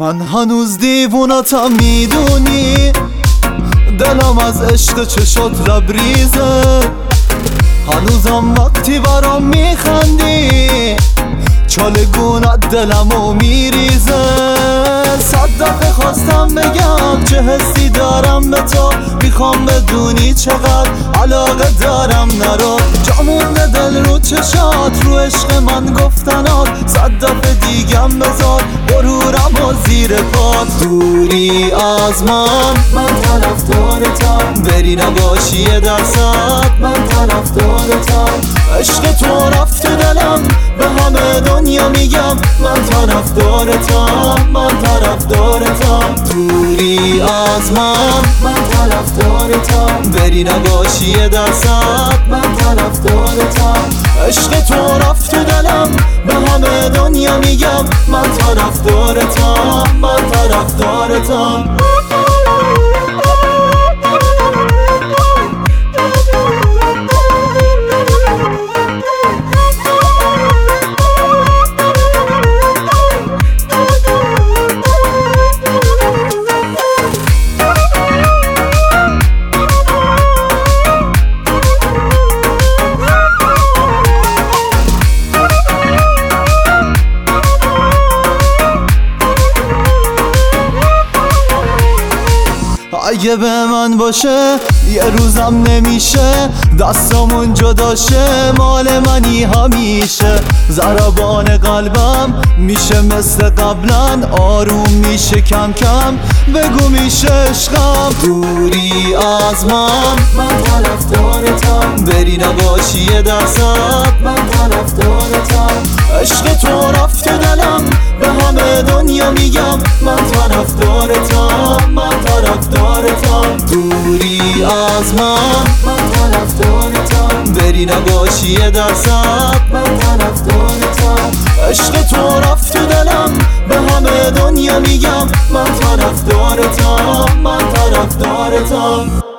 من هنوز دیوونتم میدونی، دلم از عشق چشات لبریزه. هنوزم وقتی برام میخندی چالگونت دلمو میریزه. صد دفعه خواستم بگم چه حسی دارم به تو، میخوام بدونی چقدر علاقه دارم. نرو جامون دل رو چشات، رو عشق من گفتنات. صد دفعه دیگم بذار غرورم و زیر پات. دوری از من طرفدارتم، بری نباشی یه درصد من طرفدارتم. عشق تو رفت تو دلم، به همه دنیا میگم من طرفدارتم، من طرفدارتم. دوری از من طرفدارتم، بری نباشی یه درصد من طرفدارتم. عشق تو رفت تو دلم، به همه دنیا میگم من طرفدارتم، من طرفدارتم. اگه به من باشه یه روزم نمیشه، دستامون جداشه مال منی همیشه. ضربان قلبم میشه مثل قبلا، آروم میشه کم کم، بگو میشه عشقم. دوری از من طرفدارتم، بری نباشی یه درصد من طرفدارتم. عشق تو رفت تو دلم، به همه دنیا میگم من طرفدارتم، من طرفدارتم. دوری از من طرفدارتم، بری نباشی یه درصد من طرفدارتم. عشق تو رفت تو دلم، به همه دنیا میگم من طرفدارتم، من طرفدارتم.